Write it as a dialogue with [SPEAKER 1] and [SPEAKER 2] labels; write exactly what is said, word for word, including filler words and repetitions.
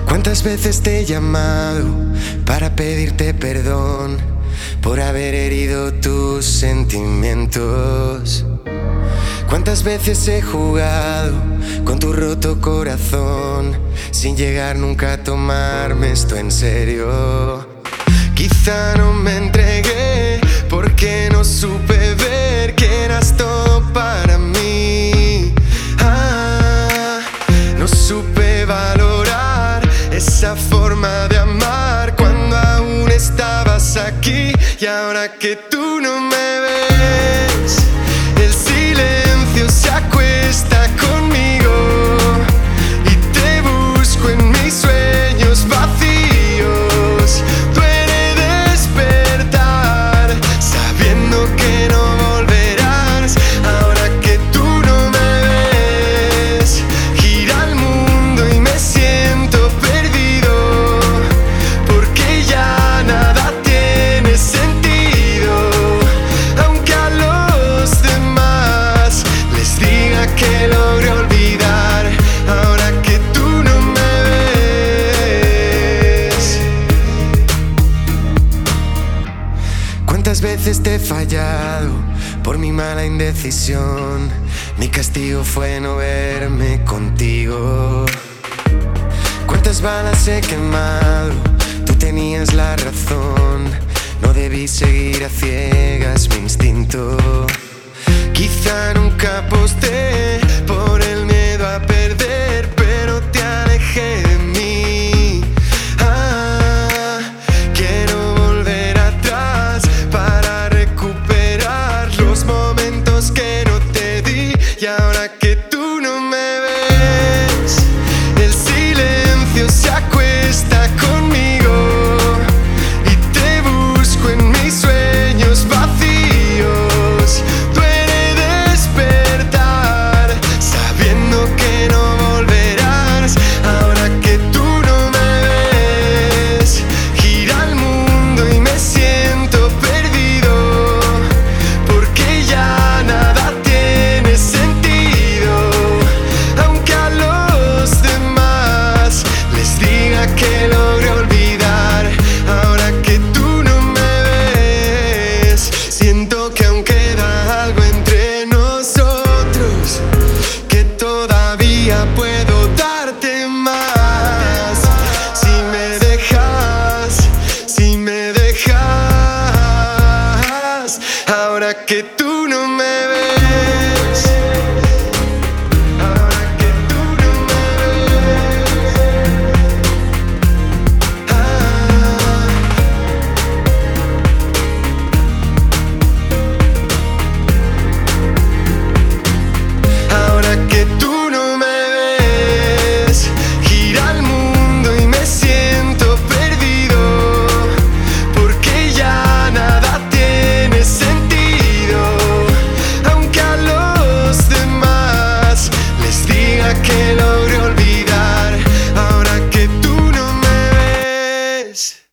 [SPEAKER 1] ¿Cuántas veces te he llamado para pedirte perdón por haber herido tus sentimientos? ¿Cuántas veces he jugado con tu roto corazón sin llegar nunca a tomarme esto en serio? Quizá no me entregué porque no supe ver que eras todo para mí. Ah, no supe valorar esa forma de amar cuando aún estabas aquí. Y ahora que tú no me ves, el silencio se acuesta conmigo y te busco en mis sueños vacíos. Duele despertar sabiendo que no volverás. Ahora que tú no me ves, gira el mundo y me siento perdido, porque ya nada tiene sentido. Aunque a los demás les diga que logré olvidar, ahora que tú no me ves. ¿Cuántas veces te he fallado por mi mala indecisión? Mi castigo fue no verme contigo. ¿Cuántas balas he quemado? Tú tenías la razón. No debí seguir a ciegas mi instinto. Quizá nunca aposté por el miedo a perder, pero te alejé de mí. Ah, quiero volver atrás para recuperar los momentos que no te di. Y ahora que tú no me ves, el silencio se acuesta conmigo y te busco en mis sueños vacíos. Duele despertar sabiendo que no volverás. Ahora que tú no me ves, gira el mundo y me siento perdido, porque ya nada tiene sentido. Aunque a los demás les diga que logré olvidar, ahora que tú no me ves, siento que aún queda algo entre nosotros que todavía puedo dar.